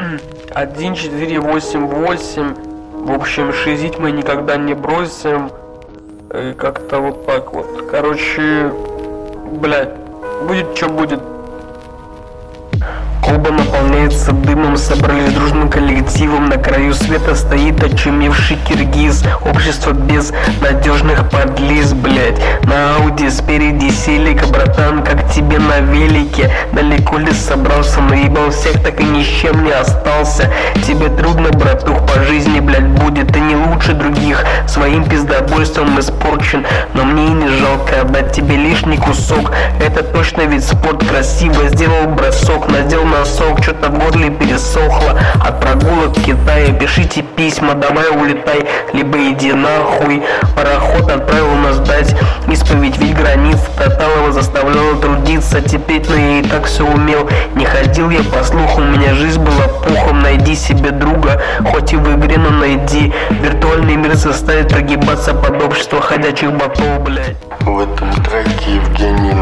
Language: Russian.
1488. В общем, шизить мы никогда не бросим. И как-то вот так вот. Короче, блядь, будет что будет. Колба наполняется дымом, собрались дружным коллективом. На краю света стоит очумевший киргиз. Общество без надежных подлиз, блять. На Ауди спереди селик, братан, как тебе на велике. Далеко ли собрался, наебал всех, так и ни с чем не остался. Тебе трудно, братух, по жизни, блять, будет. Ты не лучше других, своим пиздобольством испорчен. Но мне и не жалко отдать тебе лишний кусок. Это точно ведь спорт, красиво сделал бросок, надел носок, что-то в горле пересохло от прогулок в Китае. Пишите письма, давай улетай, либо иди нахуй. Пароход отправил нас дать исповедь, ведь границ Таталова заставляла трудиться. Теперь, но я и так все умел. Не ходил я по слуху, у меня жизнь была пухом. Найди себе друга, хоть и в игре, но найди. Виртуальный мир заставит прогибаться под общество ходячих ботов, блядь. В этом треке Евгений